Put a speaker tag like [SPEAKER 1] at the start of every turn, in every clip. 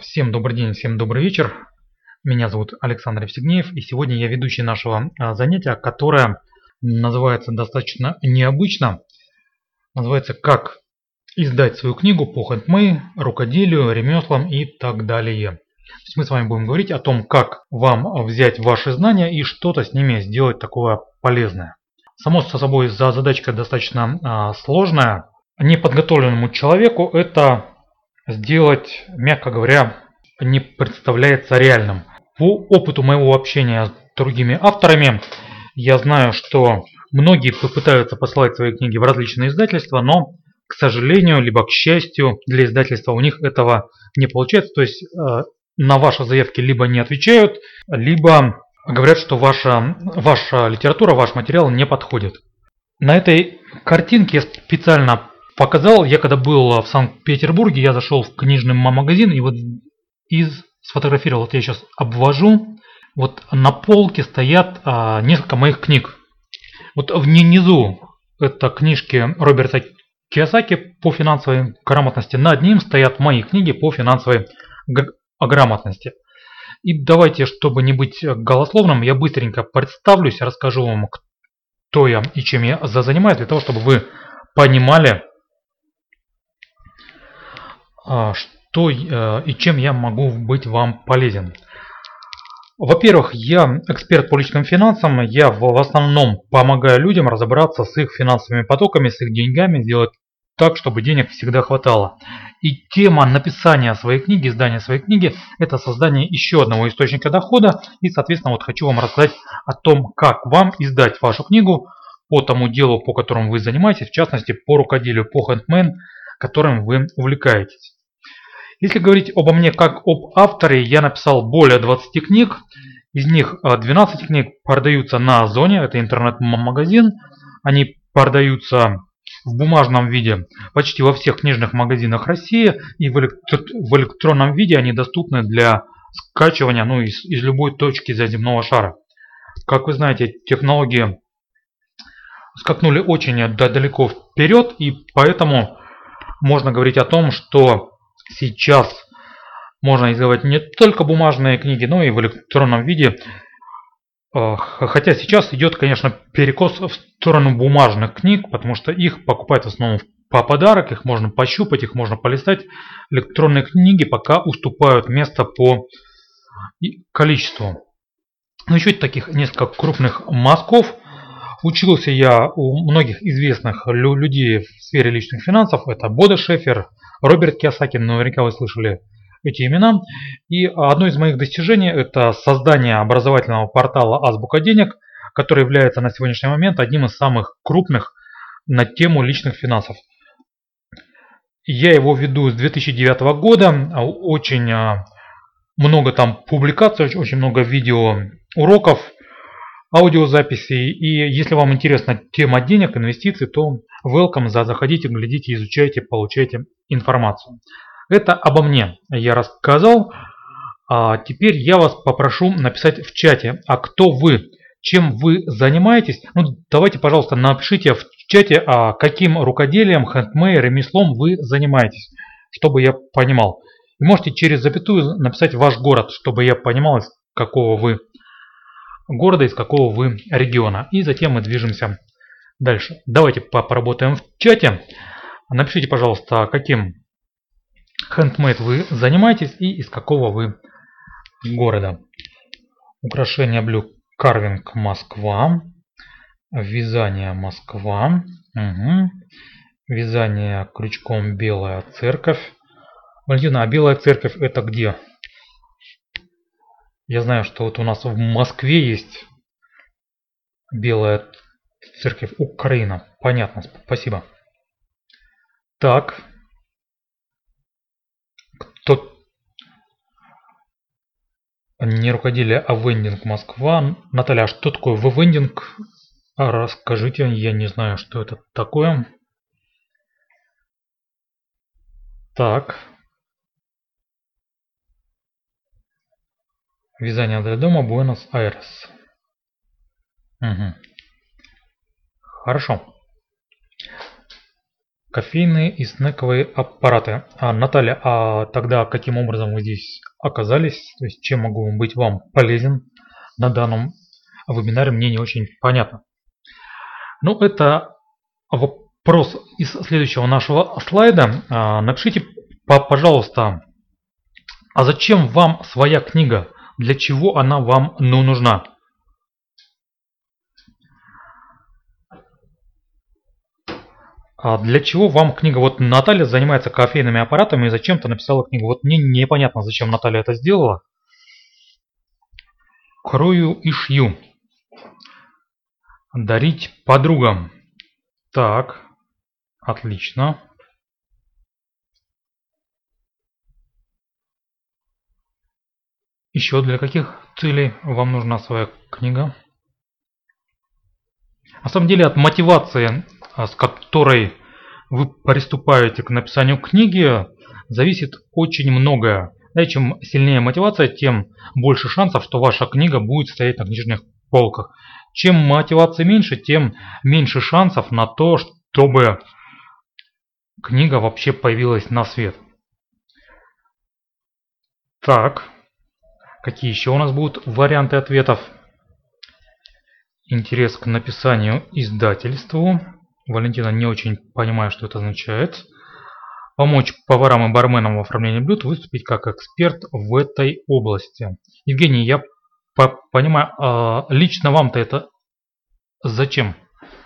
[SPEAKER 1] Всем добрый день, всем добрый вечер. Меня зовут Александр Евстигнеев, и сегодня я ведущий нашего занятия, которое называется достаточно необычно. Называется «Как издать свою книгу по хэндмейду, рукоделию, ремеслам и так далее». То есть мы с вами будем говорить о том, как вам взять ваши знания и что-то с ними сделать такое полезное. Само собой, задачка достаточно сложная. Неподготовленному человеку это сделать, мягко говоря, не представляется реальным. По опыту моего общения с другими авторами, я знаю, что многие попытаются посылать свои книги в различные издательства, но, к сожалению, либо к счастью для издательства, у них этого не получается. То есть на ваши заявки либо не отвечают, либо говорят, что ваша литература, ваш материал не подходит. На этой картинке я специально показал, я когда был в Санкт-Петербурге, я зашел в книжный магазин и вот сфотографировал, вот я сейчас обвожу, вот на полке стоят несколько моих книг. Вот внизу это книжки Роберта Кийосаки по финансовой грамотности, над ним стоят мои книги по финансовой грамотности. И давайте, чтобы не быть голословным, я быстренько представлюсь, расскажу вам, кто я и чем я занимаюсь, для того, чтобы вы понимали, что и чем я могу быть вам полезен. Во-первых, я эксперт по личным финансам. Я в основном помогаю людям разобраться с их финансовыми потоками, с их деньгами, сделать так, чтобы денег всегда хватало. И тема написания своей книги, издания своей книги – это создание еще одного источника дохода. И, соответственно, вот хочу вам рассказать о том, как вам издать вашу книгу по тому делу, по которому вы занимаетесь, в частности, по рукоделию, по хэндмейду, которым вы увлекаетесь. Если говорить обо мне как об авторе, я написал более 20 книг. Из них 12 книг продаются на Озоне, это интернет-магазин. Они продаются в бумажном виде почти во всех книжных магазинах России. И в электронном виде они доступны для скачивания из любой точки земного шара. Как вы знаете, технологии скакнули очень далеко вперед, и поэтому можно говорить о том, что сейчас можно издавать не только бумажные книги, но и в электронном виде. Хотя сейчас идет, конечно, перекос в сторону бумажных книг, потому что их покупают в основном по подарок, их можно пощупать, их можно полистать. Электронные книги пока уступают место по количеству. Но еще таких несколько крупных мазков. Учился я у многих известных людей в сфере личных финансов. Это Бода Шефер, Роберт Кийосаки, наверняка вы слышали эти имена. И одно из моих достижений – это создание образовательного портала «Азбука денег», который является на сегодняшний момент одним из самых крупных на тему личных финансов. Я его веду с 2009 года. Очень много там публикаций, очень много видео уроков, аудиозаписей. И если вам интересна тема денег, инвестиций, то welcome, заходите, глядите, изучайте, получайте информацию. Это обо мне я рассказал. А теперь я вас попрошу написать в чате, а кто вы, чем вы занимаетесь. Давайте, пожалуйста, напишите в чате, каким рукоделием, хэндмейд, ремеслом вы занимаетесь, чтобы я понимал. И можете через запятую написать ваш город, чтобы я понимал, из какого вы города, из какого вы региона. И затем мы движемся дальше. Давайте поработаем в чате. Напишите, пожалуйста, каким хэндмейд вы занимаетесь и из какого вы города. Украшение блюд карвинг Москва. Вязание Москва. Угу. Вязание крючком Белая Церковь. Валентина, а Белая Церковь это где? Я знаю, что вот у нас в Москве есть Белая Церковь, Украина. Понятно, спасибо. Так. Кто? Не рукоделие, а вендинг Москва. Наталья, а что такое вендинг? Расскажите, я не знаю, что это такое. Так. Вязание для дома, Буэнос-Айрес. Угу. Хорошо. Кофейные и снековые аппараты. Наталья, а тогда каким образом вы здесь оказались? То есть чем могу быть вам полезен на данном вебинаре, мне не очень понятно. Ну, это вопрос из следующего нашего слайда. Напишите, пожалуйста, а зачем вам своя книга? Для чего она вам нужна? Для чего вам книга? Вот Наталья занимается кофейными аппаратами и зачем-то написала книгу. Вот мне непонятно, зачем Наталья это сделала. Крою и шью. Дарить подругам. Так, отлично. Еще для каких целей вам нужна своя книга? На самом деле от мотивации, с которой вы приступаете к написанию книги, зависит очень многое. И чем сильнее мотивация, тем больше шансов, что ваша книга будет стоять на книжных полках. Чем мотивации меньше, тем меньше шансов на то, чтобы книга вообще появилась на свет. Так, какие еще у нас будут варианты ответов? Интерес к написанию издательству. Валентина, не очень понимаю, что это означает. Помочь поварам и барменам в оформлении блюд, выступить как эксперт в этой области. Евгений, я понимаю, лично вам-то это зачем?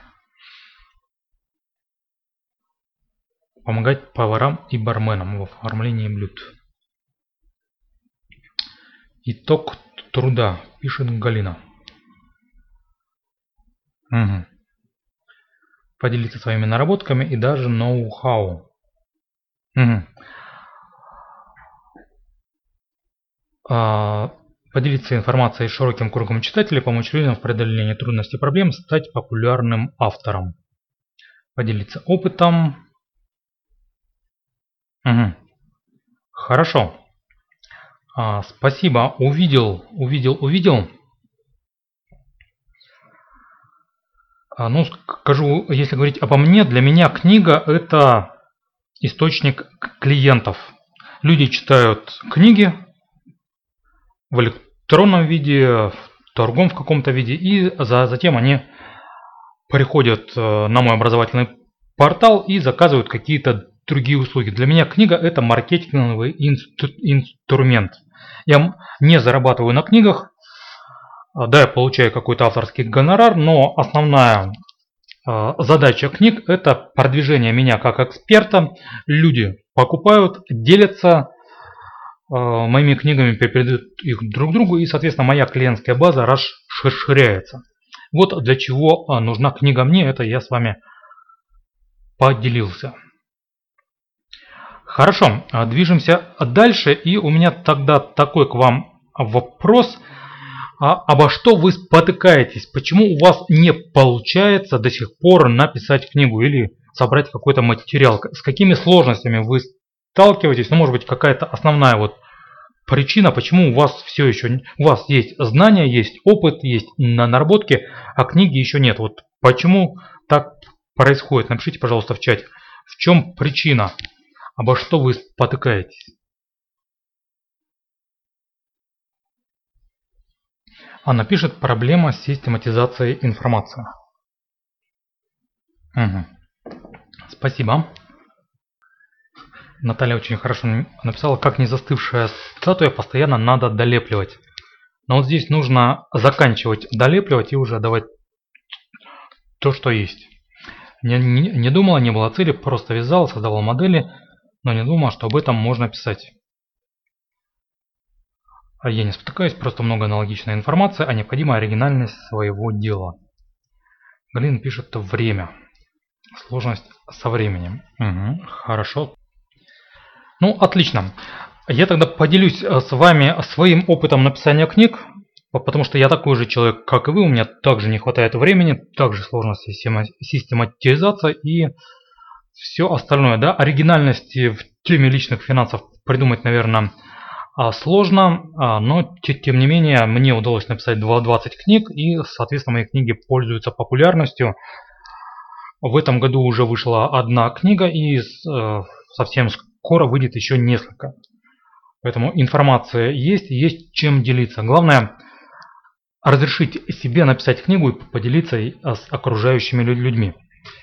[SPEAKER 1] Помогать поварам и барменам в оформлении блюд. Итог труда, пишет Галина. Угу. Поделиться своими наработками и даже ноу-хау. Угу. Поделиться информацией с широким кругом читателей, помочь людям в преодолении трудностей и проблем, стать популярным автором. Поделиться опытом. Угу. Хорошо. Спасибо. Увидел. Ну, скажу, если говорить обо мне, для меня книга – это источник клиентов. Люди читают книги в электронном виде, в торговом в каком-то виде, и затем они приходят на мой образовательный портал и заказывают какие-то другие услуги. Для меня книга – это маркетинговый инструмент. Я не зарабатываю на книгах. Да, я получаю какой-то авторский гонорар, но основная задача книг – это продвижение меня как эксперта. Люди покупают, делятся моими книгами, передают их друг другу, и, соответственно, моя клиентская база расширяется. Вот для чего нужна книга мне, это я с вами поделился. Хорошо, движемся дальше, и у меня тогда такой к вам вопрос. Обо что вы спотыкаетесь? Почему у вас не получается до сих пор написать книгу или собрать какой-то материал? С какими сложностями вы сталкиваетесь? Ну, может быть, какая-то основная вот причина, почему у вас все еще... У вас есть знания, есть опыт, есть наработки, а книги еще нет. Вот почему так происходит? Напишите, пожалуйста, в чате. В чем причина? Обо что вы спотыкаетесь? Анна пишет: проблема с систематизацией информации. Угу. Спасибо. Наталья очень хорошо написала: как не застывшая статуя, постоянно надо долепливать. Но вот здесь нужно заканчивать долепливать и уже давать то, что есть. Не думала, не было цели, просто вязал, создавал модели, но не думал, что об этом можно писать. Я не спотыкаюсь, просто много аналогичной информации, а необходимая оригинальность своего дела. Галина пишет: время. Сложность со временем. Угу, хорошо. Ну, отлично. Я тогда поделюсь с вами своим опытом написания книг, потому что я такой же человек, как и вы. У меня также не хватает времени, также сложность систематизация и все остальное. Да? Оригинальности в теме личных финансов придумать, наверное, сложно, но тем не менее мне удалось написать 20 книг, и, соответственно, мои книги пользуются популярностью. В этом году уже вышла одна книга, и совсем скоро выйдет еще несколько. Поэтому информация есть чем делиться. Главное разрешить себе написать книгу и поделиться с окружающими людьми.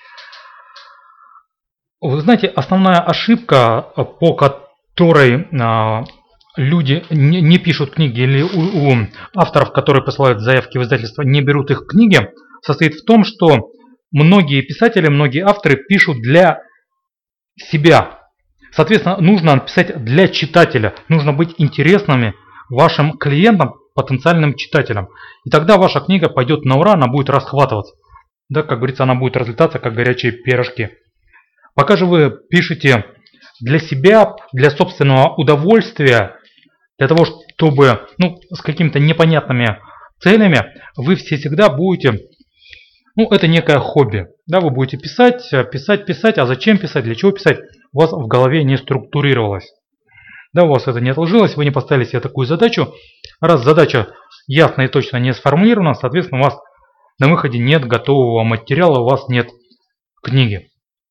[SPEAKER 1] Вы знаете, основная ошибка, по которой люди не пишут книги, или у авторов, которые посылают заявки в издательство, не берут их книги, состоит в том, что многие писатели, многие авторы пишут для себя. Соответственно, нужно писать для читателя, нужно быть интересными вашим клиентам, потенциальным читателям. И тогда ваша книга пойдет на ура, она будет расхватываться. Да, как говорится, она будет разлетаться, как горячие пирожки. Пока же вы пишете для себя, для собственного удовольствия, для того, чтобы, с какими-то непонятными целями, вы всегда будете, это некое хобби. Да, вы будете писать, а зачем писать, для чего писать, у вас в голове не структурировалось. Да, у вас это не отложилось, вы не поставили себе такую задачу. Раз задача ясно и точно не сформулирована, соответственно, у вас на выходе нет готового материала, у вас нет книги.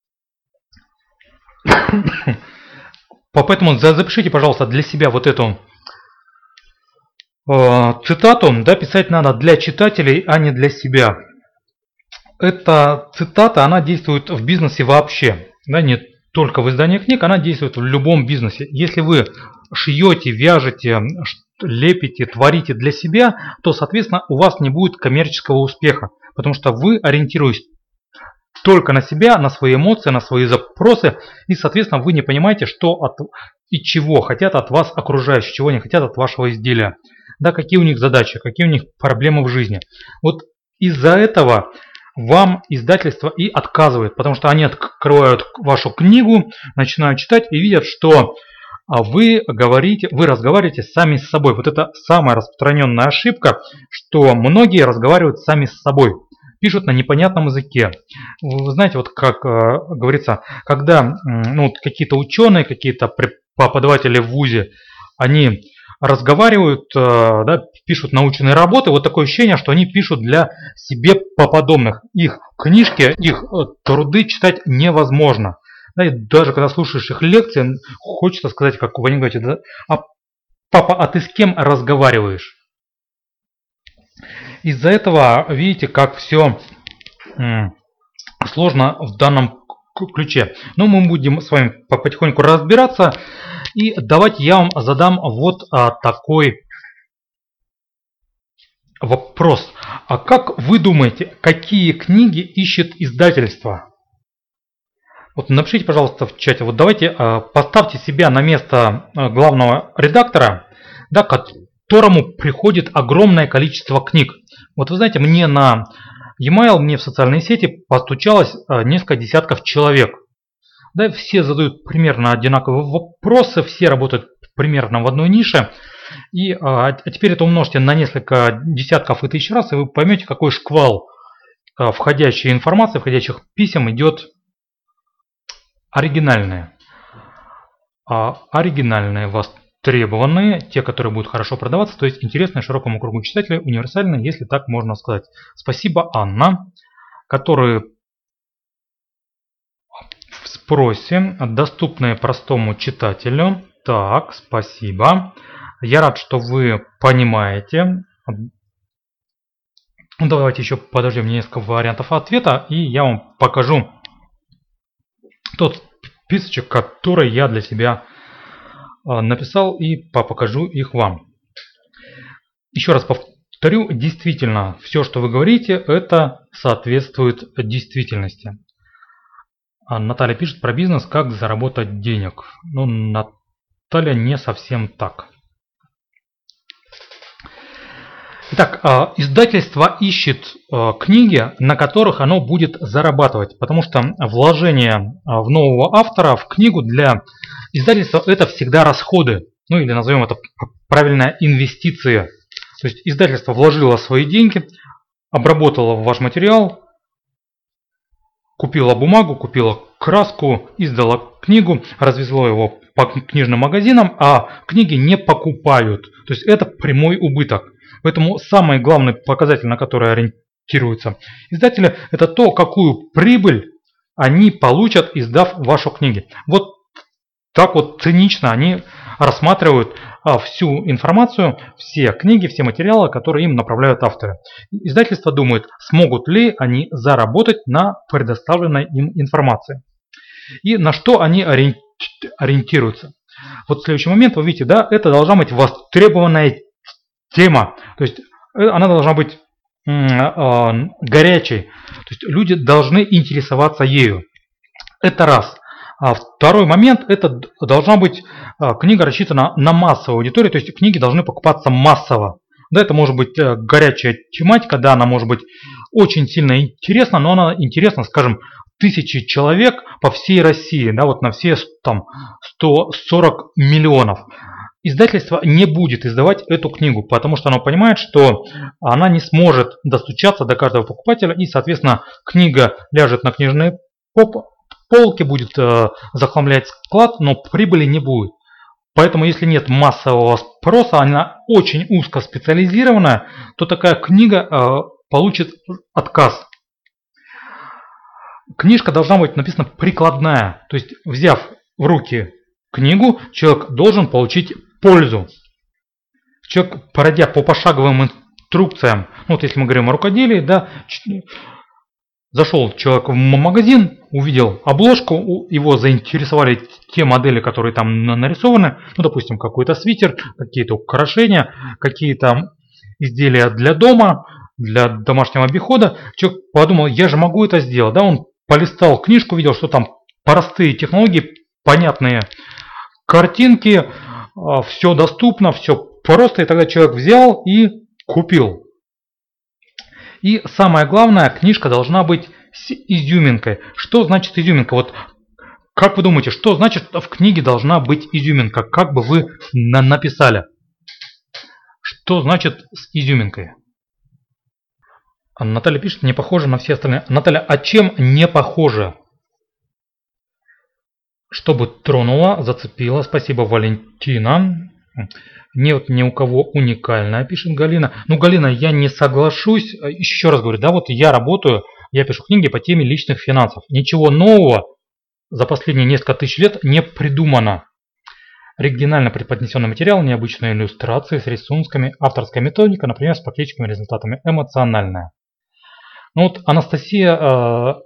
[SPEAKER 1] Поэтому запишите, пожалуйста, для себя вот эту цитату. Да, писать надо для читателей, а не для себя. Эта цитата, она действует в бизнесе вообще. Да, не только в издании книг, она действует в любом бизнесе. Если вы шьете, вяжете, лепите, творите для себя, то, соответственно, у вас не будет коммерческого успеха. Потому что вы ориентируетесь только на себя, на свои эмоции, на свои запросы. И, соответственно, вы не понимаете, что и чего хотят от вас окружающие, чего они хотят от вашего изделия. Да, какие у них задачи, какие у них проблемы в жизни. Вот из-за этого вам издательство и отказывает. Потому что они открывают вашу книгу, начинают читать и видят, что вы разговариваете сами с собой. Вот это самая распространенная ошибка, что многие разговаривают сами с собой. Пишут на непонятном языке. Вы знаете, вот как говорится, когда какие-то ученые, какие-то преподаватели в вузе, они разговаривают, да, пишут научные работы, вот такое ощущение, что они пишут для себе подобных. Их книжки, их труды читать невозможно. Да, и даже когда слушаешь их лекции, хочется сказать, как в анекдоте, да, папа, а ты с кем разговариваешь? Из-за этого видите, как все сложно в данном ключе. Но мы будем с вами потихоньку разбираться. И давайте я вам задам вот такой вопрос. А как вы думаете, какие книги ищет издательство? Вот напишите, пожалуйста, в чате. Вот давайте поставьте себя на место главного редактора, да, которому приходит огромное количество книг. Вот вы знаете, мне на e-mail, мне в социальные сети постучалось несколько десятков человек. Да, все задают примерно одинаковые вопросы, все работают примерно в одной нише. И теперь это умножьте на несколько десятков и тысяч раз, и вы поймете, какой шквал входящей информации, входящих писем идет оригинальные. Оригинальные востребованные, те, которые будут хорошо продаваться, то есть интересные широкому кругу читателей, универсальные, если так можно сказать. Спасибо, Анна, который в спросе, доступные простому читателю. Так, спасибо. Я рад, что вы понимаете. Давайте еще подождем несколько вариантов ответа, и я вам покажу тот списочек, который я для себя написал, и покажу их вам. Еще раз повторю, действительно, все, что вы говорите, это соответствует действительности. Наталья пишет про бизнес, как заработать денег. Ну, Наталья, не совсем так. Итак, издательство ищет книги, на которых оно будет зарабатывать, потому что вложение в нового автора в книгу для издательства это всегда расходы, ну или назовем это правильно инвестиции. То есть издательство вложило свои деньги, обработало ваш материал, купило бумагу, купило краску, издало книгу, развезло его по книжным магазинам, а книги не покупают. То есть это прямой убыток. Поэтому самый главный показатель, на который ориентируются издатели, это то, какую прибыль они получат, издав вашу книгу. Вот так вот цинично они рассматривают всю информацию, все книги, все материалы, которые им направляют авторы. Издательство думает, смогут ли они заработать на предоставленной им информации. И на что они ориентируются. Вот в следующий момент вы видите, да, это должна быть востребованная тема. То есть она должна быть горячей. То есть люди должны интересоваться ею. Это раз. А второй момент, это должна быть книга рассчитана на массовую аудиторию, то есть книги должны покупаться массово. Да, это может быть горячая тематика, да, она может быть очень сильно интересна, но она интересна, скажем, тысячи человек по всей России, да, вот на все там 140 миллионов. Издательство не будет издавать эту книгу, потому что оно понимает, что она не сможет достучаться до каждого покупателя, и, соответственно, книга ляжет на книжные полки, будет захламлять склад, но прибыли не будет. Поэтому, если нет массового спроса, она очень узко специализированная, то такая книга получит отказ. Книжка должна быть написана прикладная, то есть, взяв в руки книгу, человек должен получить пользу. Человек, пройдя по пошаговым инструкциям, вот если мы говорим о рукоделии, да, зашел человек в магазин, увидел обложку, его заинтересовали те модели, которые там нарисованы, ну, допустим, какой-то свитер, какие-то украшения, какие-то изделия для дома, для домашнего обихода. Человек подумал, я же могу это сделать, да, он полистал книжку, видел, что там простые технологии, понятные картинки, все доступно, все просто, и тогда человек взял и купил. И самое главное, книжка должна быть с изюминкой. Что значит изюминка? Вот как вы думаете, что значит в книге должна быть изюминка? Как бы вы написали? Что значит с изюминкой? Наталья пишет, не похоже на все остальные. Наталья, а чем не похоже? Чтобы тронула, зацепила. Спасибо, Валентина. Нет ни у кого уникальная, пишет Галина. Ну, Галина, я не соглашусь. Еще раз говорю, да, вот я работаю, я пишу книги по теме личных финансов. Ничего нового за последние несколько тысяч лет не придумано. Оригинально преподнесенный материал, необычные иллюстрации с рисунками, авторская методика, например, с практическими результатами, эмоциональная. Ну вот Анастасия,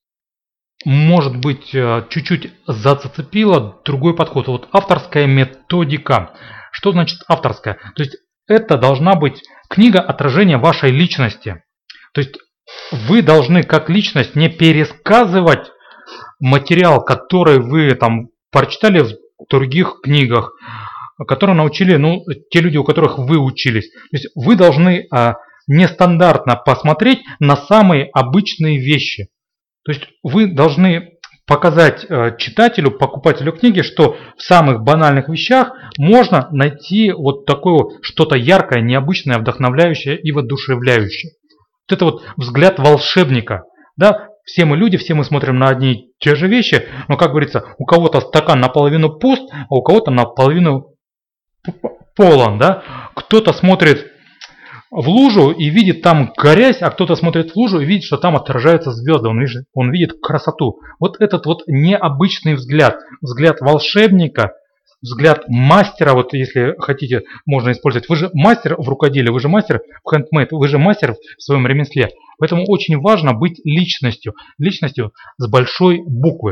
[SPEAKER 1] может быть, чуть-чуть зацепила другой подход. Вот авторская методика. Что значит авторская? То есть это должна быть книга отражения вашей личности. То есть вы должны как личность не пересказывать материал, который вы там прочитали в других книгах, которые научили, ну, те люди, у которых вы учились. То есть вы должны нестандартно посмотреть на самые обычные вещи. То есть вы должны показать читателю, покупателю книги, что в самых банальных вещах можно найти вот такое вот что-то яркое, необычное, вдохновляющее и воодушевляющее. Вот это вот взгляд волшебника. Да? Все мы люди, все мы смотрим на одни и те же вещи, но, как говорится, у кого-то стакан наполовину пуст, а у кого-то наполовину полон. Да? Кто-то смотрит в лужу и видит там грязь, а кто-то смотрит в лужу и видит, что там отражаются звезды, он видит красоту. Вот этот вот необычный взгляд, взгляд волшебника, взгляд мастера, вот если хотите, можно использовать. Вы же мастер в рукоделии, вы же мастер в хендмейд, вы же мастер в своем ремесле. Поэтому очень важно быть личностью, личностью с большой буквы.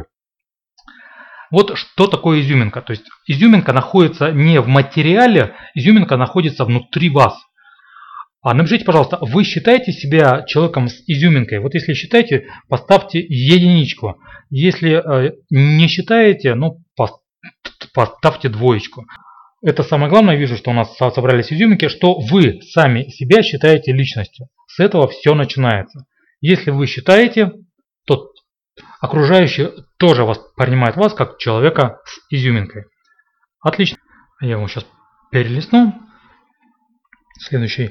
[SPEAKER 1] Вот что такое изюминка. То есть изюминка находится не в материале, изюминка находится внутри вас. Напишите, пожалуйста, вы считаете себя человеком с изюминкой? Вот если считаете, поставьте единичку. Если не считаете, ну, поставьте двоечку. Это самое главное, я вижу, что у нас собрались изюминки, что вы сами себя считаете личностью. С этого все начинается. Если вы считаете, то окружающие тоже воспринимают вас как человека с изюминкой. Отлично. Я вам сейчас перелистну. Следующий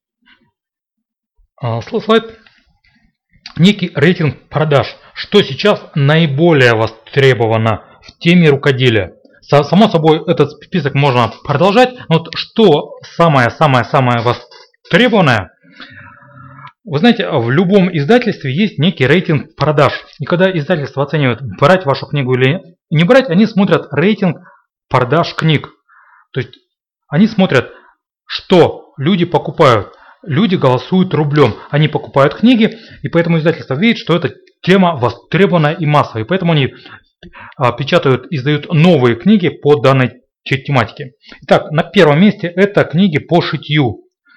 [SPEAKER 1] слайд. Некий рейтинг продаж. Что сейчас наиболее востребовано в теме рукоделия? Само собой, этот список можно продолжать. Но вот что самое-самое-самое востребованное? Вы знаете, в любом издательстве есть некий рейтинг продаж. И когда издательство оценивает, брать вашу книгу или не брать, они смотрят рейтинг продаж книг. То есть они смотрят, что люди покупают. Люди голосуют рублем. Они покупают книги, и поэтому издательство видит, что эта тема востребованная и массовая. И поэтому они печатают, издают новые книги по данной тематике. Итак, на первом месте это книги по шитью.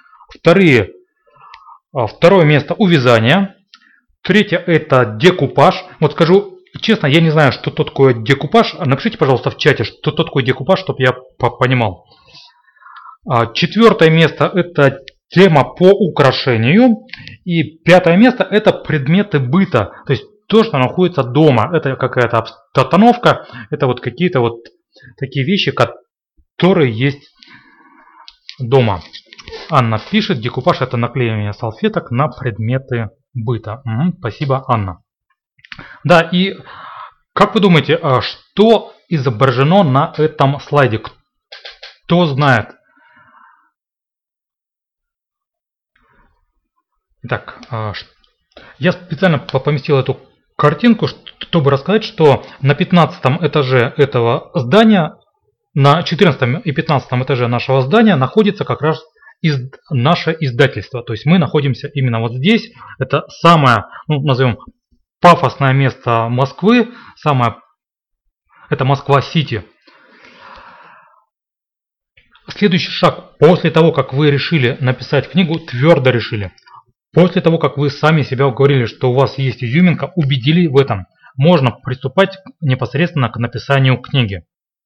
[SPEAKER 1] Второе место увязание. Третье это декупаж. Вот скажу честно, я не знаю, что такое декупаж. Напишите, пожалуйста, в чате, что такое декупаж, чтобы я понимал. Четвертое место это тема по украшению. И пятое место это предметы быта. То есть то, что находится дома. Это какая-то обстановка. Это вот какие-то вот такие вещи, которые есть дома. Анна пишет, декупаж это наклеивание салфеток на предметы быта. Спасибо, Анна. Да, и как вы думаете, что изображено на этом слайде? Кто знает? Итак, я специально поместил эту картинку, чтобы рассказать, что на 15 этаже этого здания, на 14 и 15 этаже нашего здания находится как раз наше издательство. То есть мы находимся именно вот здесь. Это самое, назовем, пафосное место Москвы. Это Москва-Сити. Следующий шаг. После того, как вы решили написать книгу, твердо решили. После того, как вы сами себя уговорили, что у вас есть изюминка, убедили в этом, можно приступать непосредственно к написанию книги.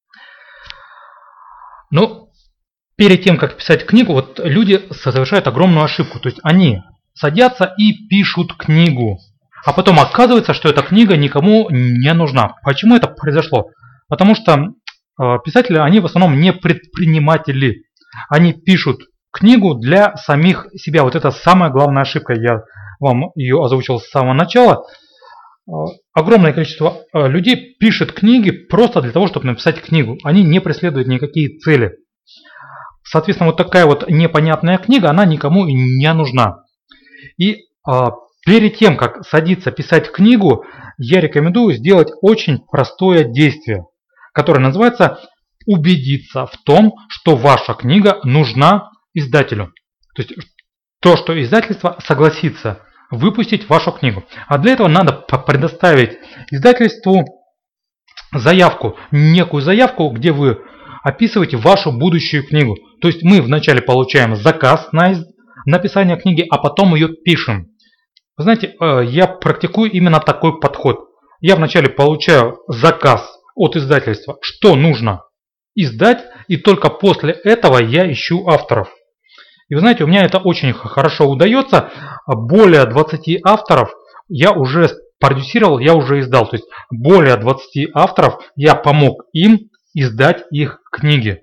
[SPEAKER 1] Но перед тем, как писать книгу, вот люди совершают огромную ошибку. То есть они садятся и пишут книгу. А потом оказывается, что эта книга никому не нужна. Почему это произошло? Потому что писатели, они в основном не предприниматели. Они пишут книгу для самих себя. Вот это самая главная ошибка. Я вам ее озвучил с самого начала. Огромное количество людей пишет книги просто для того, чтобы написать книгу. Они не преследуют никакие цели. Соответственно, вот такая вот непонятная книга, она никому не нужна. И перед тем, как садиться писать книгу, я рекомендую сделать очень простое действие, которое называется убедиться в том, что ваша книга нужна издателю. То есть то, что издательство согласится выпустить вашу книгу. А для этого надо предоставить издательству заявку, некую заявку, где вы описываете вашу будущую книгу. То есть мы вначале получаем заказ на написание книги, а потом ее пишем. Вы знаете, я практикую именно такой подход. Я вначале получаю заказ от издательства, что нужно издать, и только после этого я ищу авторов. И вы знаете, у меня это очень хорошо удается. Более 20 авторов я уже продюсировал, я уже издал. То есть более 20 авторов я помог им издать их книги.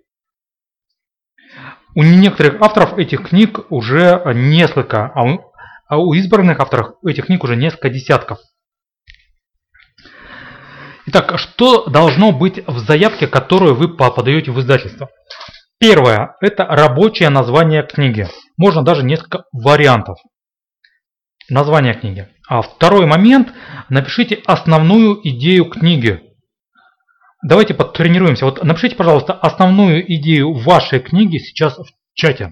[SPEAKER 1] У некоторых авторов этих книг уже несколько, а у избранных авторов этих книг уже несколько десятков. Итак, что должно быть в заявке, которую вы подаете в издательство? Первое – это рабочее название книги. Можно даже несколько вариантов названия книги. А второй момент – напишите основную идею книги. Давайте потренируемся. Вот напишите, пожалуйста, основную идею вашей книги сейчас в чате.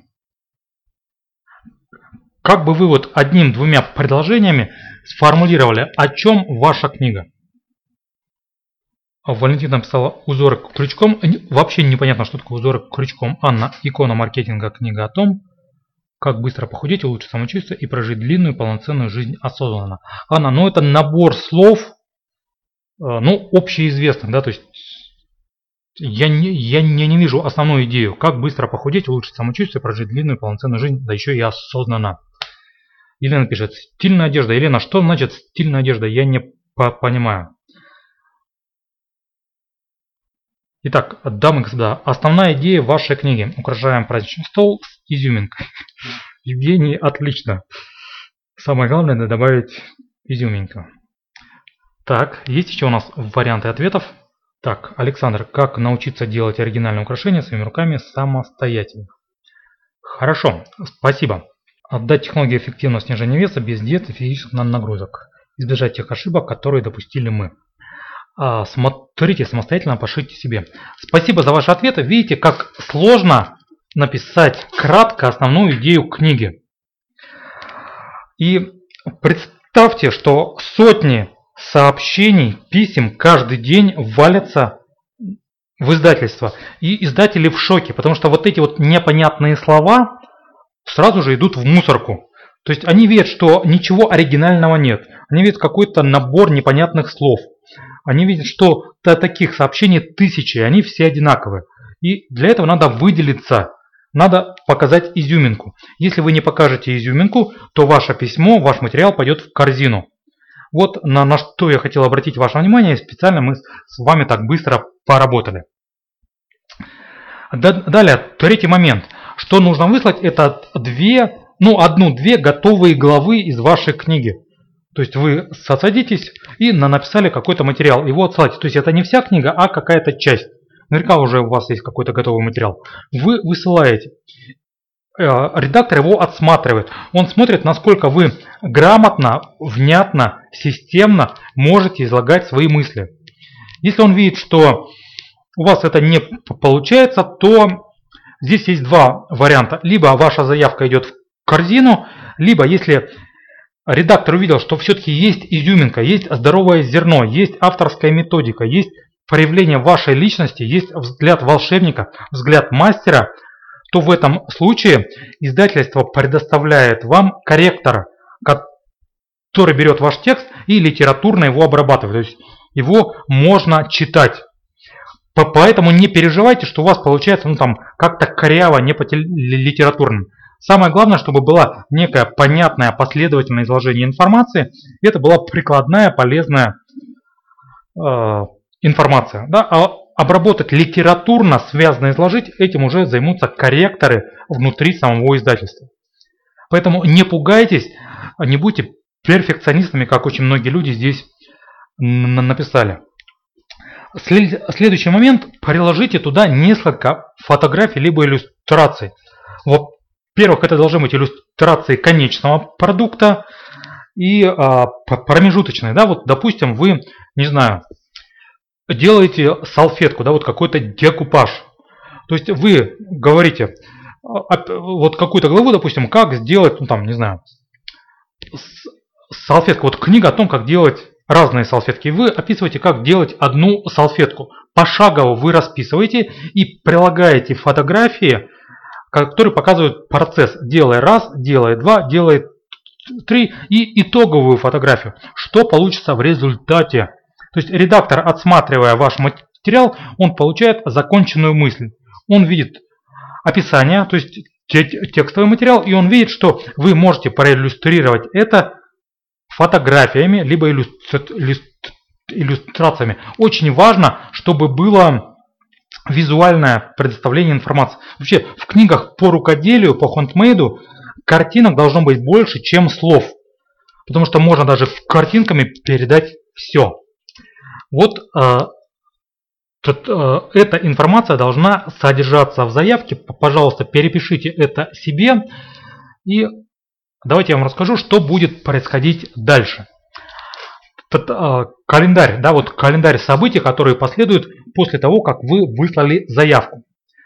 [SPEAKER 1] Как бы вы вот одним-двумя предложениями сформулировали, о чем ваша книга. Валентина написала узоры крючком. Вообще непонятно, что такое узоры крючком. Анна, икона маркетинга, книга о том, как быстро похудеть, улучшить самочувствие и прожить длинную полноценную жизнь осознанно. Анна, ну это набор слов, ну, общеизвестных, да, то есть я не вижу основную идею. Как быстро похудеть, улучшить самочувствие, прожить длинную полноценную жизнь, да еще и осознанно. Елена пишет, стильная одежда. Елена, что значит стильная одежда? Я не понимаю. Итак, дамы и господа, основная идея вашей книги. Украшаем праздничный стол с изюминкой. Евгений, отлично. Самое главное, надо добавить изюминку. Так, есть еще у нас варианты ответов. Так, Александр, как научиться делать оригинальные украшения своими руками самостоятельно? Хорошо, спасибо. Отдать технологии эффективного снижения веса без диет и физических нагрузок. Избежать тех ошибок, которые допустили мы. Смотрите самостоятельно, пошите себе. Спасибо за ваши ответы. Видите, как сложно написать кратко основную идею книги. И представьте, что сотни сообщений, писем каждый день валятся в издательство. И издатели в шоке, потому что вот эти вот непонятные слова сразу же идут в мусорку. То есть они видят, что ничего оригинального нет. Они видят какой-то набор непонятных слов. Они видят, что таких сообщений тысячи, и они все одинаковые. И для этого надо выделиться, надо показать изюминку. Если вы не покажете изюминку, то ваше письмо, ваш материал пойдет в корзину. Вот на что я хотел обратить ваше внимание, и специально мы с вами так быстро поработали. Далее, третий момент. Что нужно выслать, это одну-две готовые главы из вашей книги. То есть вы садитесь и написали какой-то материал, его отсылаете. То есть это не вся книга, а какая-то часть. Наверняка уже у вас есть какой-то готовый материал. Вы высылаете. Редактор его отсматривает. Он смотрит, насколько вы грамотно, внятно, системно можете излагать свои мысли. Если он видит, что у вас это не получается, то здесь есть два варианта. Либо ваша заявка идет в корзину, либо если редактор увидел, что все-таки есть изюминка, есть здоровое зерно, есть авторская методика, есть проявление вашей личности, есть взгляд волшебника, взгляд мастера, то в этом случае издательство предоставляет вам корректора, который берет ваш текст и литературно его обрабатывает. То есть его можно читать. Поэтому не переживайте, что у вас получается как-то коряво, не по-литературному. Самое главное, чтобы была некая понятная последовательное изложение информации. И это была прикладная, полезная информация. Да? А обработать литературно, связано изложить, этим уже займутся корректоры внутри самого издательства. Поэтому не пугайтесь, не будьте перфекционистами, как очень многие люди здесь написали. Следующий момент. Приложите туда несколько фотографий либо иллюстраций. Во-первых, это должны быть иллюстрации конечного продукта и промежуточные. Да? Вот, допустим, вы, не знаю, делаете салфетку, да, вот какой-то декупаж. То есть вы говорите вот какую-то главу, допустим, как сделать, не знаю, салфетку. Вот книга о том, как делать разные салфетки. Вы описываете, как делать одну салфетку. Пошагово вы расписываете и прилагаете фотографии, которые показывают процесс. Делай раз, делай два, делай три и итоговую фотографию. Что получится в результате. То есть редактор, отсматривая ваш материал, он получает законченную мысль. Он видит описание, то есть текстовый материал, и он видит, что вы можете проиллюстрировать это фотографиями, либо иллюстрациями. Очень важно, чтобы было визуальное предоставление информации. Вообще в книгах по рукоделию, по хендмейду картинок должно быть больше, чем слов. Потому что можно даже картинками передать все. Вот эта информация должна содержаться в заявке. Пожалуйста, перепишите это себе. И давайте я вам расскажу, что будет происходить дальше. Календарь, да, вот календарь событий, которые последуют после того, как вы выслали заявку.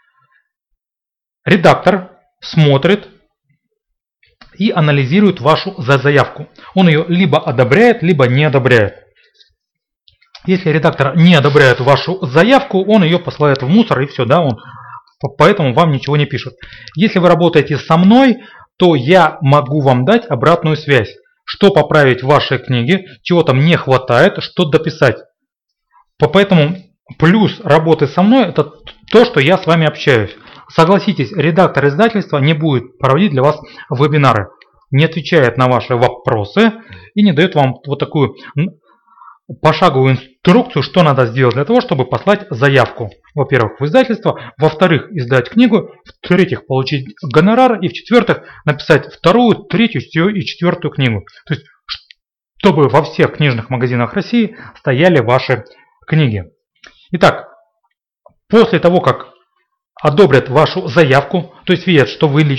[SPEAKER 1] Редактор смотрит и анализирует вашу заявку. Он ее либо одобряет, либо не одобряет. Если редактор не одобряет вашу заявку, он ее посылает в мусор и все, да, он поэтому вам ничего не пишет. Если вы работаете со мной, то я могу вам дать обратную связь. Что поправить в вашей книге, чего там не хватает, что дописать. Поэтому плюс работы со мной – это то, что я с вами общаюсь. Согласитесь, редактор издательства не будет проводить для вас вебинары, не отвечает на ваши вопросы и не дает вам вот такую пошаговую инструкцию, что надо сделать для того, чтобы послать заявку. Во-первых, в издательство, во-вторых, издать книгу, в-третьих, получить гонорар и в-четвертых, написать вторую, третью и четвертую книгу. То есть, чтобы во всех книжных магазинах России стояли ваши книги. Итак, после того, как одобрят вашу заявку, то есть видят, что вы личность,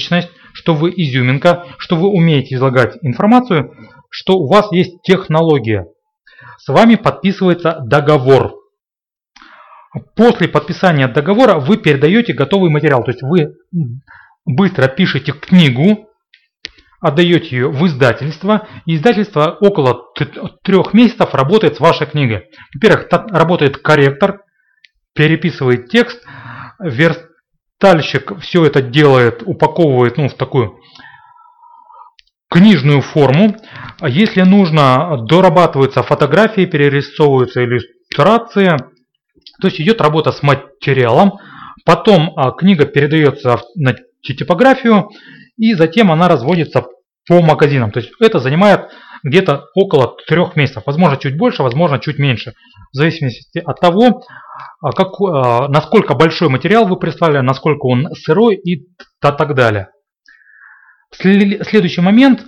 [SPEAKER 1] что вы изюминка, что вы умеете излагать информацию, что у вас есть технология. С вами подписывается договор. После подписания договора вы передаете готовый материал. То есть вы быстро пишете книгу, отдаете ее в издательство, и издательство около 3 месяцев работает с вашей книгой. Во-первых, работает корректор, переписывает текст, верстальщик все это делает, упаковывает в такую книжную форму. Если нужно, дорабатываются фотографии, перерисовываются иллюстрации. То есть идет работа с материалом. Потом книга передается на типографию, и затем она разводится по магазинам. То есть это занимает где-то около 3 месяцев. Возможно, чуть больше, возможно, чуть меньше. В зависимости от того, насколько большой материал вы прислали, насколько он сырой и так далее. Следующий момент.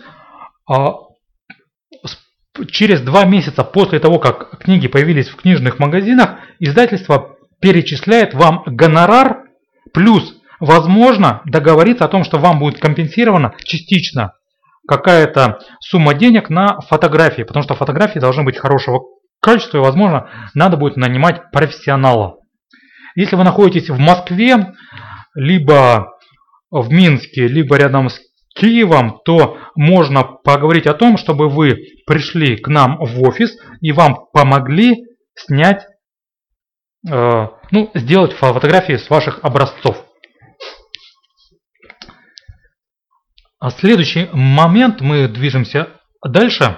[SPEAKER 1] Через 2 месяца после того, как книги появились в книжных магазинах, издательство перечисляет вам гонорар, плюс, возможно, договориться о том, что вам будет компенсирована частично какая-то сумма денег на фотографии, потому что фотографии должны быть хорошего качества, и, возможно, надо будет нанимать профессионала. Если вы находитесь в Москве, либо в Минске, либо рядом с Киевом, то можно поговорить о том, чтобы вы пришли к нам в офис и вам помогли снять, сделать фотографии с ваших образцов. А следующий момент, мы движемся дальше.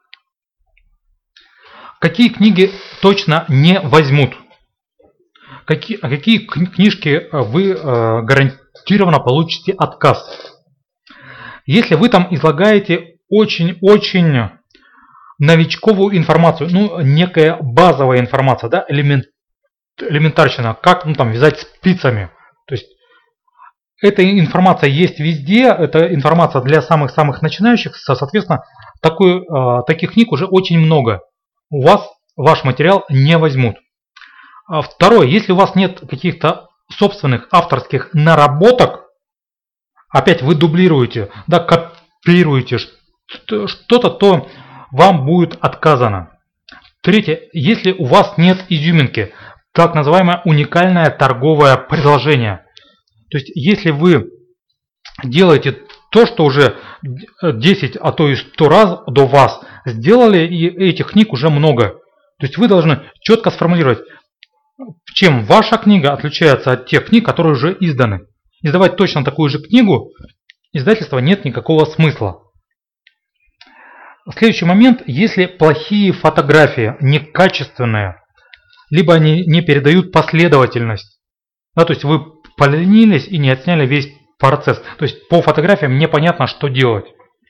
[SPEAKER 1] Какие книги точно не возьмут? Какие книжки вы гарантированно получите отказ? Если вы там излагаете очень-очень новичковую информацию, некая базовая информация, да, элементарщина, как вязать спицами. То есть эта информация есть везде, это информация для самых-самых начинающих, соответственно, таких книг уже очень много. У вас ваш материал не возьмут. Второе, если у вас нет каких-то собственных авторских наработок, опять вы дублируете, да, копируете что-то, то вам будет отказано. Третье, если у вас нет изюминки, так называемое уникальное торговое предложение. То есть, если вы делаете то, что уже 10, а то и 100 раз до вас сделали, и этих книг уже много. То есть, вы должны четко сформулировать, чем ваша книга отличается от тех книг, которые уже изданы. Издавать точно такую же книгу издательства нет никакого смысла. Следующий момент, если плохие фотографии, некачественные, либо они не передают последовательность, да, то есть вы поленились и не отсняли весь процесс, то есть по фотографиям непонятно, что делать.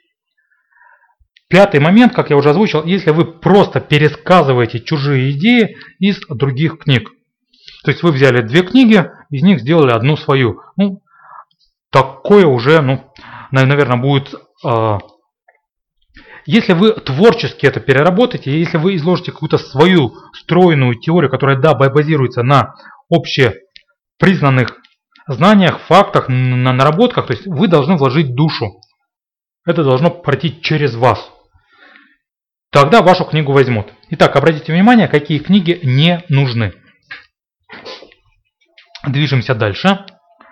[SPEAKER 1] Пятый момент, как я уже озвучил, если вы просто пересказываете чужие идеи из других книг. То есть вы взяли 2 книги, из них сделали одну свою. Такое уже, наверное, будет... Если вы творчески это переработаете, если вы изложите какую-то свою стройную теорию, которая, да, базируется на общепризнанных знаниях, фактах, на наработках, то есть вы должны вложить душу. Это должно пройти через вас. Тогда вашу книгу возьмут. Итак, обратите внимание, какие книги не нужны. Движемся дальше.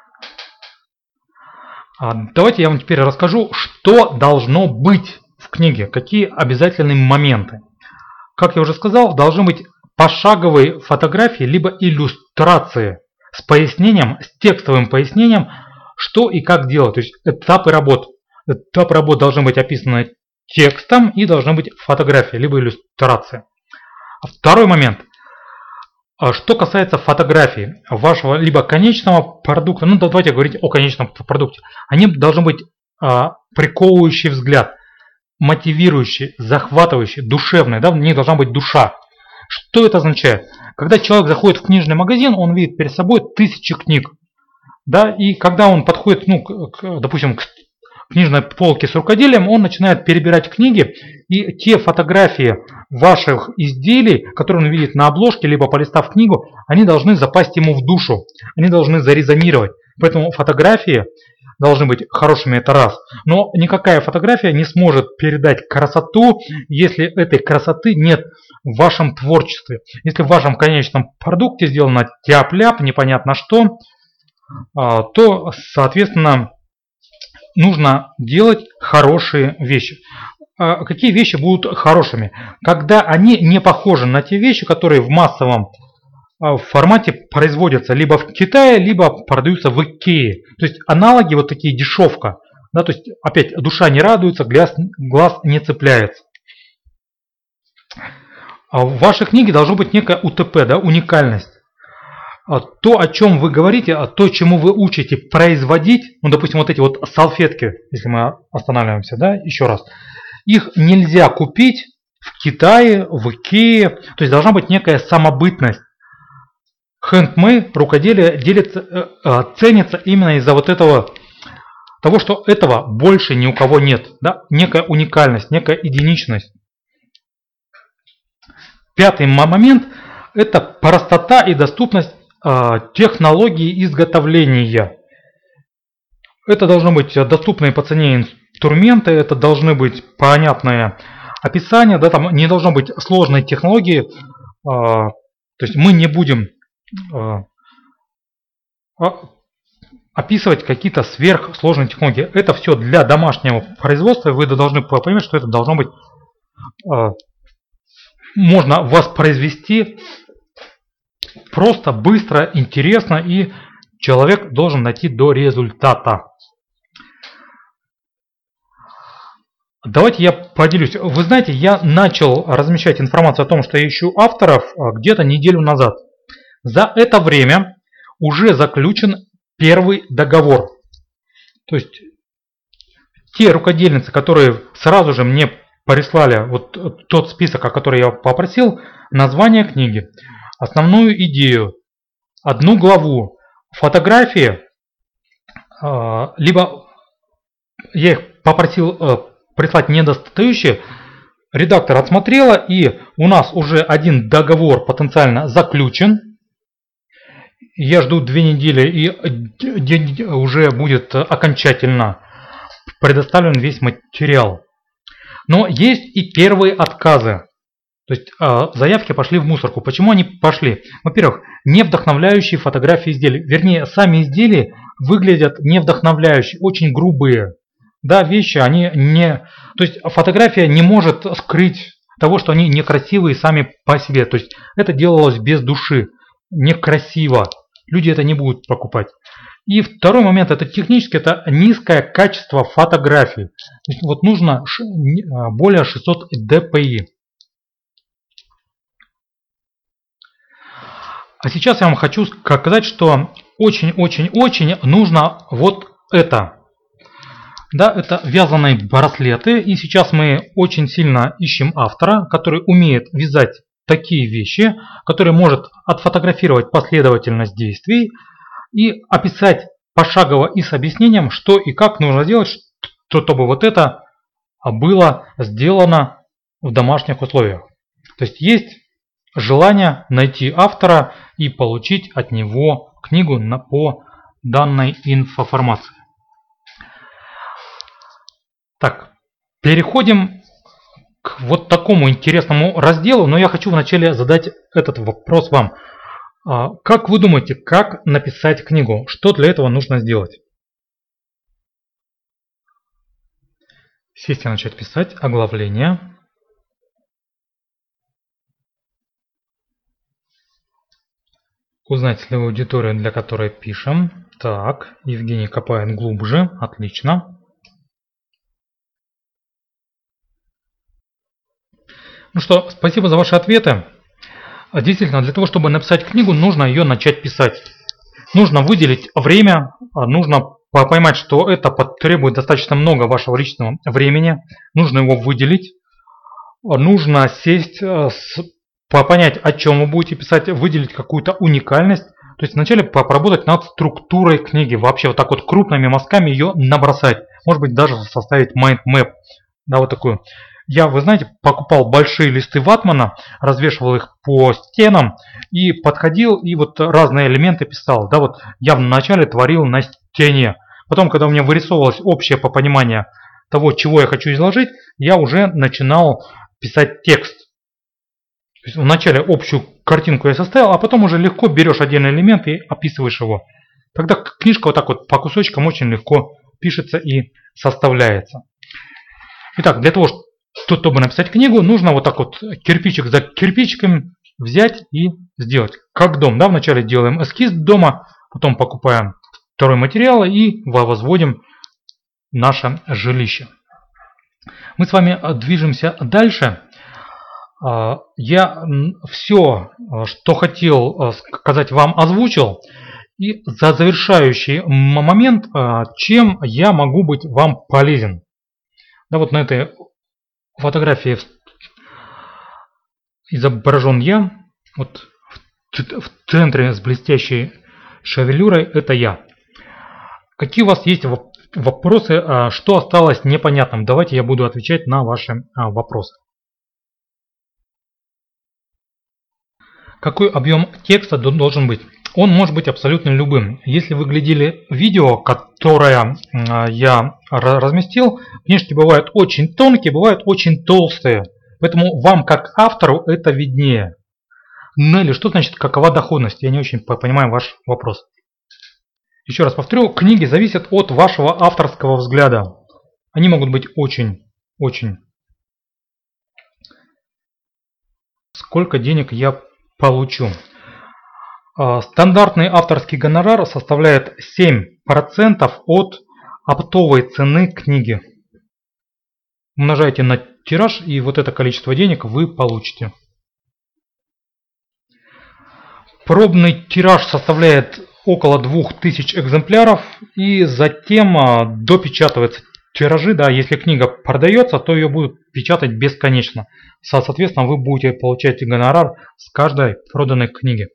[SPEAKER 1] Давайте я вам теперь расскажу, что должно быть в книге, какие обязательные моменты. Как я уже сказал, должны быть пошаговые фотографии, либо иллюстрации с пояснением, с текстовым пояснением, что и как делать. То есть этапы работ. Этапы работ должны быть описаны текстом и должны быть фотографии, либо иллюстрации. Второй момент. Что касается фотографий вашего либо конечного продукта, давайте говорить о конечном продукте. Они должны быть приковывающий взгляд, мотивирующий, захватывающий, душевный, да, в них должна быть душа. Что это означает? Когда человек заходит в книжный магазин, он видит перед собой 1000 книг. Да, и когда он подходит, допустим, к книжной полке с рукоделием, он начинает перебирать книги, и те фотографии ваших изделий, которые он видит на обложке, либо полистав книгу, они должны запасть ему в душу, они должны зарезонировать. Поэтому фотографии должны быть хорошими, это раз. Но никакая фотография не сможет передать красоту, если этой красоты нет в вашем творчестве. Если в вашем конечном продукте сделано тяп-ляп, непонятно что, то, соответственно, нужно делать хорошие вещи. Какие вещи будут хорошими? Когда они не похожи на те вещи, которые в массовом формате производятся либо в Китае, либо продаются в Икее. То есть аналоги вот такие, дешевка. Да, то есть опять душа не радуется, глаз не цепляется. В вашей книге должно быть некая УТП, да, уникальность. То, о чем вы говорите, то, чему вы учите производить, ну, допустим, вот эти вот салфетки, если мы останавливаемся, да, еще раз, их нельзя купить в Китае, в Икее, то есть должна быть некая самобытность. Хендмейд, рукоделие ценится именно из-за вот этого, того, что этого больше ни у кого нет, да, некая уникальность, некая единичность. Пятый момент – это простота и доступность технологии изготовления. Это должны быть доступные по цене инструменты, это должны быть понятные описания, да, там не должно быть сложной технологии, то есть мы не будем описывать какие-то сверхсложные технологии. Это все для домашнего производства, вы должны понимать, что это должно быть, можно воспроизвести просто, быстро, интересно, и человек должен найти до результата. Давайте я поделюсь. Вы знаете, я начал размещать информацию о том, что я ищу авторов где-то неделю назад. За это время уже заключен первый договор. То есть те рукодельницы, которые сразу же мне прислали вот тот список, о котором я попросил, название книги, основную идею, одну главу, фотографии, либо я их попросил прислать недостающие, редактор отсмотрела, и у нас уже один договор потенциально заключен. Я жду 2 недели, и уже будет окончательно предоставлен весь материал. Но есть и первые отказы. То есть заявки пошли в мусорку. Почему они пошли? Во-первых, не вдохновляющие фотографии изделий. Вернее, сами изделия выглядят не вдохновляющие, очень грубые. Да, вещи, они не... То есть фотография не может скрыть того, что они некрасивые сами по себе. То есть это делалось без души, некрасиво. Люди это не будут покупать. И второй момент, это технически, это низкое качество фотографий. То есть вот нужно более 600 dpi. А сейчас я вам хочу сказать, что очень-очень-очень нужно вот это. Да, это вязаные браслеты. И сейчас мы очень сильно ищем автора, который умеет вязать такие вещи, который может отфотографировать последовательность действий и описать пошагово и с объяснением, что и как нужно делать, чтобы вот это было сделано в домашних условиях. То есть есть желание найти автора и получить от него книгу по данной инфоформации. Так, переходим к вот такому интересному разделу, но я хочу вначале задать этот вопрос вам. Как вы думаете, как написать книгу? Что для этого нужно сделать? Сесть и начать писать оглавление. Узнать целевую аудиторию, для которой пишем. Так, Евгений копает глубже. Отлично. Ну что, спасибо за ваши ответы. Действительно, для того, чтобы написать книгу, нужно ее начать писать. Нужно выделить время, нужно поймать, что это потребует достаточно много вашего личного времени. Нужно его выделить. Нужно сесть, понять, о чем вы будете писать, выделить какую-то уникальность. То есть вначале поработать над структурой книги. Вообще вот так вот крупными мазками ее набросать. Может быть, даже составить mind map. Да, вот такую. Я, вы знаете, покупал большие листы ватмана, развешивал их по стенам и подходил и вот разные элементы писал. Да, вот я вначале творил на стене. Потом, когда у меня вырисовывалось общее понимание того, чего я хочу изложить, я уже начинал писать текст. То есть вначале общую картинку я составил, а потом уже легко берешь отдельный элемент и описываешь его. Тогда книжка вот так вот по кусочкам очень легко пишется и составляется. Итак, для того, чтобы написать книгу, нужно вот так вот кирпичик за кирпичиком взять и сделать. Как дом. Да? Вначале делаем эскиз дома, потом покупаем второй материал и возводим наше жилище. Мы с вами движемся дальше. Я все, что хотел сказать, вам озвучил. И за завершающий момент, чем я могу быть вам полезен. Да, вот на этой фотографии изображен я. Вот в центре с блестящей шевелюрой это я. Какие у вас есть вопросы, что осталось непонятным? Давайте я буду отвечать на ваши вопросы. Какой объем текста должен быть? Он может быть абсолютно любым. Если вы глядели видео, которое я разместил, книжки бывают очень тонкие, бывают очень толстые. Поэтому вам, как автору, это виднее. Нелли, что значит какова доходность? Я не очень понимаю ваш вопрос. Еще раз повторю, книги зависят от вашего авторского взгляда. Они могут быть очень. Сколько денег я получу? Стандартный авторский гонорар составляет 7% от оптовой цены книги. Умножайте на тираж, и вот это количество денег вы получите. Пробный тираж составляет около 2000 экземпляров, и затем допечатываются тиражи. Да, если книга продается, то ее будут печатать бесконечно. Соответственно, вы будете получать гонорар с каждой проданной книги.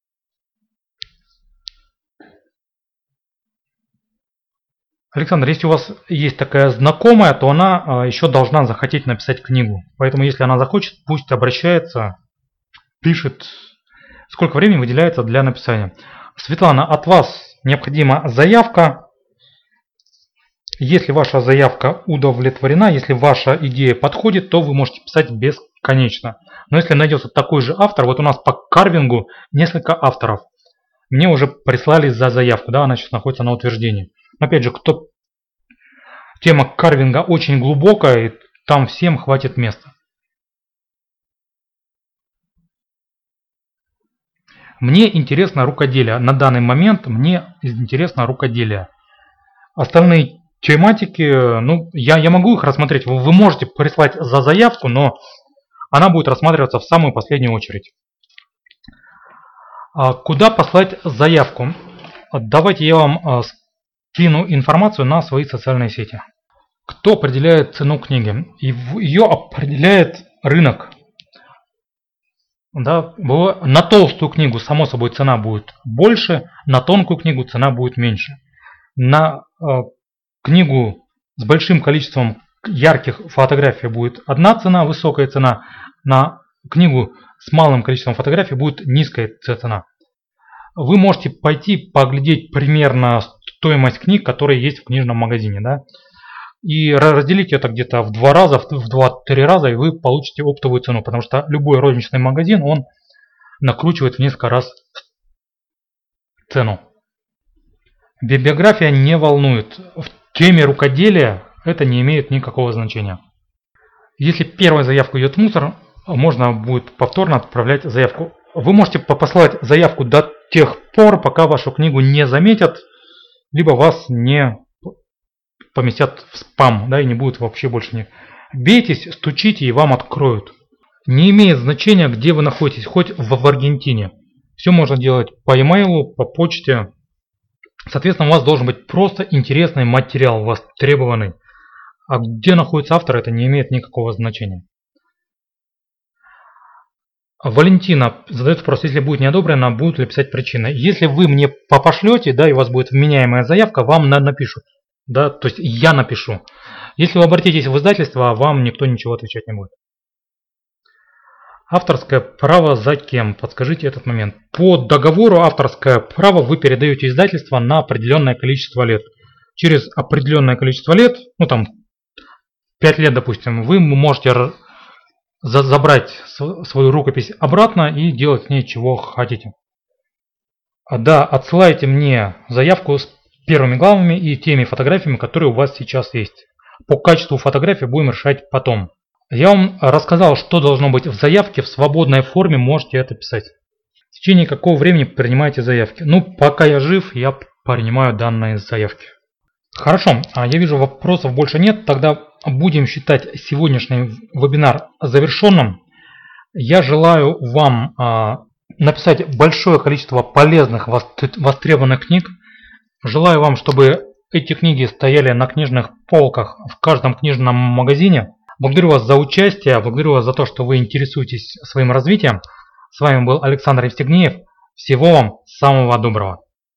[SPEAKER 1] Александр, если у вас есть такая знакомая, то она еще должна захотеть написать книгу. Поэтому, если она захочет, пусть обращается, пишет. Сколько времени выделяется для написания? Светлана, от вас необходима заявка. Если ваша заявка удовлетворена, если ваша идея подходит, то вы можете писать бесконечно. Но если найдется такой же автор, вот у нас по карвингу несколько авторов. Мне уже прислали за заявку, да, она сейчас находится на утверждении. Опять же, тема карвинга очень глубокая, и там всем хватит места. Мне интересно рукоделие. На данный момент мне интересно рукоделие. Остальные тематики, ну, я могу их рассмотреть. Вы можете прислать за заявку, но она будет рассматриваться в самую последнюю очередь. Куда послать заявку? Давайте я вам скину информацию на свои социальные сети. Кто определяет цену книги? Ее определяет рынок. Да, на толстую книгу, само собой, цена будет больше, на тонкую книгу цена будет меньше. На книгу с большим количеством ярких фотографий будет одна цена, высокая цена. На книгу с малым количеством фотографий будет низкая цена. Вы можете пойти поглядеть примерно стоимость книг, которые есть в книжном магазине. Да? И разделить это где-то в 2 раза, в 2-3 раза, и вы получите оптовую цену. Потому что любой розничный магазин, он накручивает в несколько раз цену. Библиография не волнует. В теме рукоделия это не имеет никакого значения. Если первая заявка идет в мусор, можно будет повторно отправлять заявку. Вы можете послать заявку до тех пор, пока вашу книгу не заметят, либо вас не поместят в спам, да, и не будет вообще больше не. Бейтесь, стучите, и вам откроют. Не имеет значения, где вы находитесь, хоть в Аргентине. Все можно делать по e-mail, по почте. Соответственно, у вас должен быть просто интересный материал, востребованный. А где находится автор, это не имеет никакого значения. Валентина задает вопрос, если будет не одобрено, будут ли писать причины. Если вы мне пошлете, да, и у вас будет вменяемая заявка, вам напишут. Да, то есть я напишу. Если вы обратитесь в издательство, вам никто ничего отвечать не будет. Авторское право за кем? Подскажите этот момент. По договору авторское право вы передаете издательство на определенное количество лет. через определенное количество лет, ну там 5 лет, допустим, вы можете забрать свою рукопись обратно и делать с ней чего хотите. Да, отсылайте мне заявку с первыми главами и теми фотографиями, которые у вас сейчас есть. По качеству фотографий будем решать потом. Я вам рассказал, что должно быть в заявке, в свободной форме можете это писать. В течение какого времени принимаете заявки? Ну, пока я жив, я принимаю данные заявки. Хорошо, я вижу, вопросов больше нет, тогда будем считать сегодняшний вебинар завершенным. Я желаю вам написать большое количество полезных, востребованных книг. Желаю вам, чтобы эти книги стояли на книжных полках в каждом книжном магазине. Благодарю вас за участие, благодарю вас за то, что вы интересуетесь своим развитием. С вами был Александр Евстигнеев. Всего вам самого доброго.